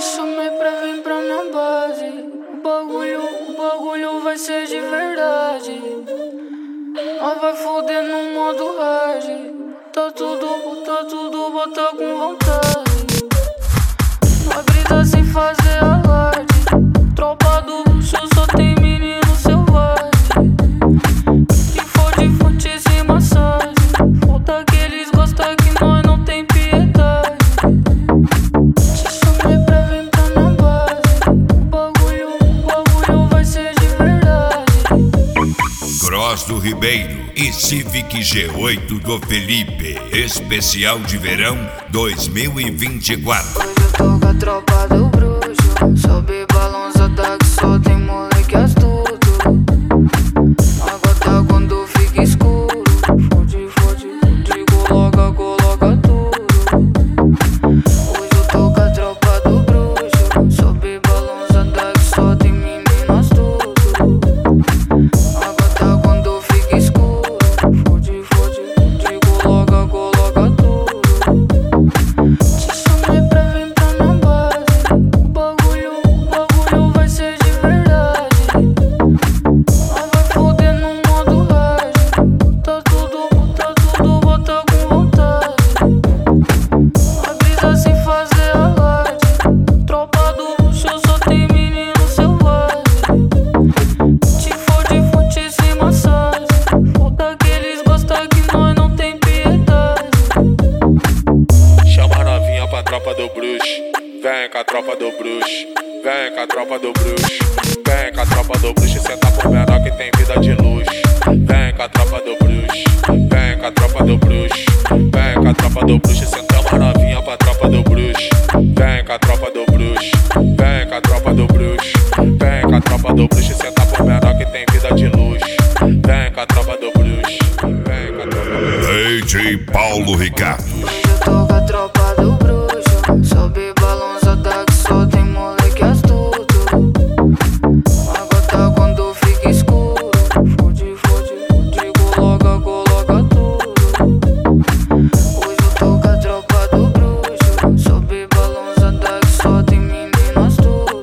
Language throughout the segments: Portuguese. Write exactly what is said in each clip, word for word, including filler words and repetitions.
chamei pra vir pra minha base. O bagulho, o bagulho vai ser de verdade. Nós vai foder no modo hard. Bota tudo, bota tudo, bota com vontade. Nós brisa sem fazer alarde. Tropa do luxo só tem menino selvagem. Que for de fute sem massagem. Falta que eles gostam que nós não tem piedade. Te chamei pra vir pra minha base. O bagulho, o bagulho vai ser de verdade. Cross do Ribeiro e Civic G oito do Felipe. Especial de verão dois mil e vinte e quatro. Hoje eu tô com a tropa do bruxo. Sobe balançada que só tem moleque astuto. Agora quando fica escuro. Fode, fode, fode, coloca, coloca tudo. Hoje eu tô com a tropa do bruxo. Sobe balançada que só tem menino astuto. Agora quando fica escuro. Fode, fode, fode, coloca, coloca tudo. Te chamei pra vir pra minha base. O bagulho, o bagulho vai ser de verdade. Nós vai foder no modo hard. Bota tudo, bota tudo, bota com vontade. Nós brisa sem fazer alarde. Tropa do luxo só tem menino selvagem. Te fode, fute sem massagem. Falta que eles gostam que nós não tem piedade. Chama a novinha pra tropa do bruxo. Vem com a tropa do bruxo. Vem com a tropa do bruxo. Vem com a tropa do bruxo e senta por menor que tem vida de luxo. Vem com a tropa do bruxo. Vem com a tropa do bruxo. Vem com a tropa do bruxo e senta a novinha pra tropa do bruxo. Vem com a tropa do bruxo. Vem com a tropa do bruxo. Vem com a tropa do bruxo e senta por menor que tem vida de luxo. Vem com a tropa do bruxo. Vem com a tropa do bruxo. D J Paulo Ricardo. Hoje eu tô com a tropa do bruxo. Sobe balançada que só tem moleque astuto. Agora quando fica escuro. Fode, fode, fode, coloca, coloca tudo. Hoje eu tô com a tropa do bruxo. Sobe balançada que só tem menino astuto.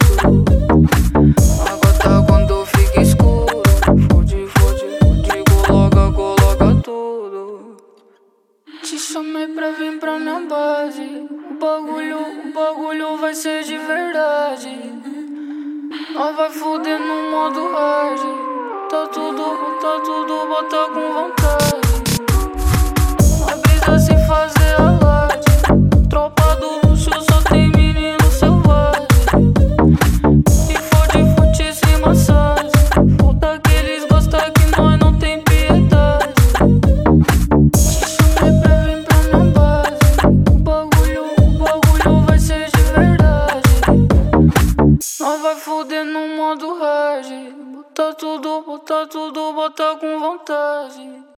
Agora quando fica escuro. Fode, fode, fode, coloca, coloca tudo. Te chamei pra vir pra minha base. O bagulho, o bagulho vai ser de verdade. Nós vai foder no modo hard. Bota tudo, bota tudo, bota com vontade. Nós brisa sem fazer alarde. Tropa do luxo só tem menino selvagem. Se for de fute sem massagem. Falta que eles gostam que nós não tem piedade. Te chamei pra vir pra minha base. O bagulho, o bagulho vai ser de verdade. Nós vai foder no modo hard. Bota tudo, bota tudo, bota com vontade.